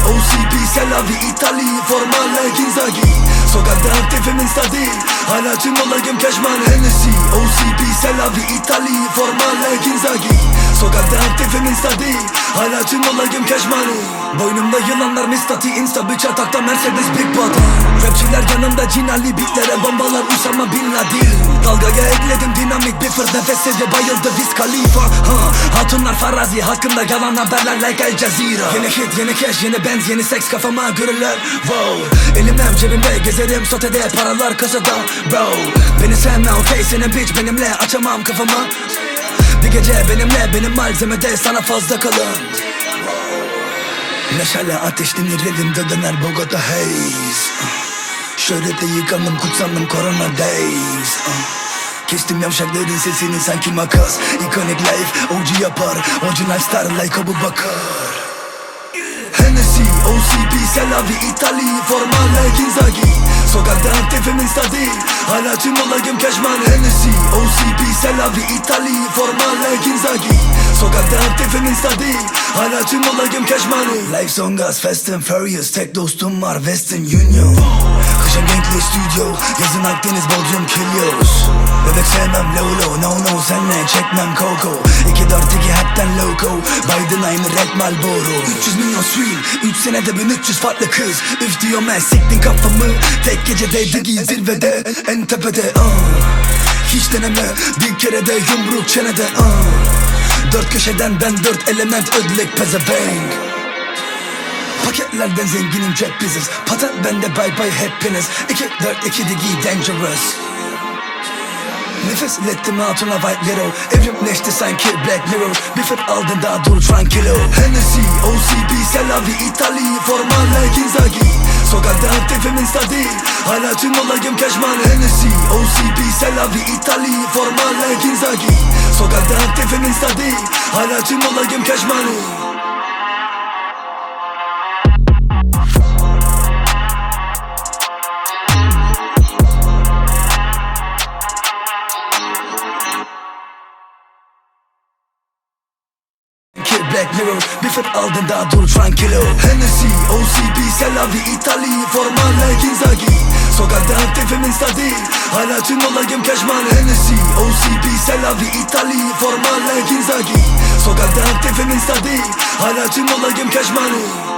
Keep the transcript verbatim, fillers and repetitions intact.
O C B, Selavi, İtali, formale Ginzagi. Sokakta aktifim insta değil, hala tüm olayım keşman Hennessy. O C B, Selavi, İtali, formale Ginzagi. Sokakta aktifim insta değil, hala tüm olayım keşmani. Boynumda yılanlar mistati, insta bir çatakta Mercedes Big Body. Rapçiler yanımda cinali, beatlere bombalar Usama Bin Laden. Dalgaya ekledim dinamik bir fırt, nefessiz bayıldı Wiz Khalifa. ha. Hatunlar farazi hakkında yalan haberler like El Jazeera. Yeni hit, yeni cash, yeni benz, yeni seks kafama görürler. Wow, elimden cebimde gezerim sotede, paralar kasada. Bro, beni sevme okey, senin bitch benimle açamam kafama. Bir gece benimle, benim malzemede sana fazla kalın. Meşale ateşlenir elimde döner Bogota haze. Şöhrete yıkandım kutsandım corona days. Kestim yavşakların sesini sanki makas. Iconic life O G yapar, orijinal star like Abu Bakar. Hennessy, O C B, Selavi, İtali, formale Ginzagi. Sokakta aktifim insta değil, hala tüm olayım keşman Hennessy. O C B, Selavi, İtali, formale Ginzagi. Sokakta aktifim insta değil, hala tüm olayım keşmani. Life on gas, fast and furious, tek dostum var Western Union. Kışın Genkley Studio, yazın Akdeniz Bodrum Kilios. Bebek sevmem Lolo, no no senle çekmem Coco. iki dört iki hepten loco, Biden aynı Red Marlboro. Üç yüz milyon swing, üç senede bin üç yüz farklı kız. Üf diyor ben siktin kafamı, tek gecedeydi giy zirvede en tepede. uh. Hiç deneme bir kere de yumruk çenede. uh. Dört köşeden ben dört element ödlek pezevenk. Paketlerden zenginim jet business, patent bende bye bye hepiniz. iki dört iki de giy dangerous. Nefes ilettim hatuna white little, evrimleşti sanki Black Mirror. Bir fırt aldın daha dur tranquilo. Hennessy, O C B, Selavi, İtali, formale Ginzagi. Sokakta aktifim insta değil, hala tüm olayım keşman Hennessy. O C B, Selavi, İtali, formale Ginzagi. Sokakta aktifim insta değil, hala tüm olayım keşmani. Black Mirror, bir fırt aldın daha dur tranquilo. Hennessy, O C B, Selavi, İtali, formale Ginzagi. Sokakta aktifim insta değil, hala tüm olayım keşman Hennessy. O C B, Selavi, İtali, formale Ginzagi. Sokakta aktifim insta değil, hala tüm olayım keşmani.